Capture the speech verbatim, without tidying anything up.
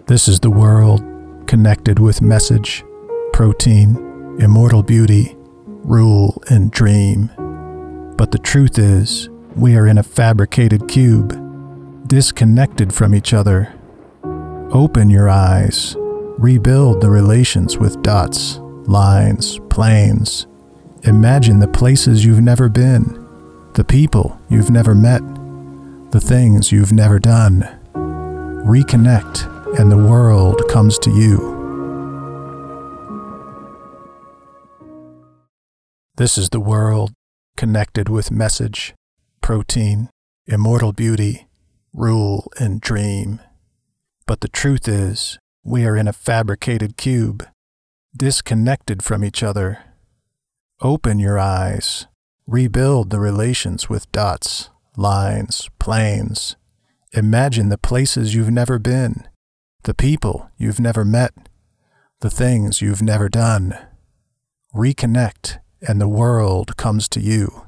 This is the world, connected with message, protein, immortal beauty, rule, and dream. But the truth is, we are in a fabricated cube, disconnected from each other. Open your eyes, rebuild the relations with dots, lines, planes. Imagine the places you've never been, the people you've never met, the things you've never done. Reconnect, and the world comes to you. This is the world, connected with message, protein, immortal beauty, rule, and dream. But the truth is, we are in a fabricated cube, disconnected from each other. Open your eyes, rebuild the relations with dots, lines, planes. Imagine the places you've never been, the people you've never met, the things you've never done. Reconnect, and the world comes to you.